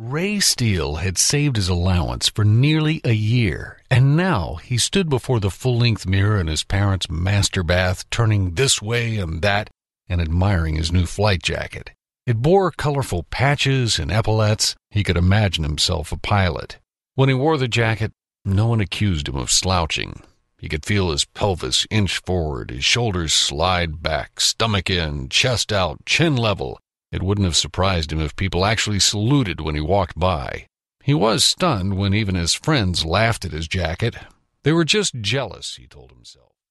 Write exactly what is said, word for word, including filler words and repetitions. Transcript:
Ray Steele had saved his allowance for nearly a year, and now he stood before the full-length mirror in his parents' master bath, turning this way and that, and admiring his new flight jacket. It bore colorful patches and epaulets. He could imagine himself a pilot. When he wore the jacket, no one accused him of slouching. He could feel his pelvis inch forward, his shoulders slide back, stomach in, chest out, chin level. It wouldn't have surprised him if people actually saluted when he walked by. He was stunned when even his friends laughed at his jacket. They were just jealous, he told himself.